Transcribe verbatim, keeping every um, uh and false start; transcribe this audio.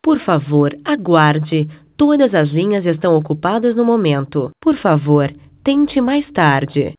Por favor, aguarde. Todas as linhas estão ocupadas no momento. Por favor, tente mais tarde.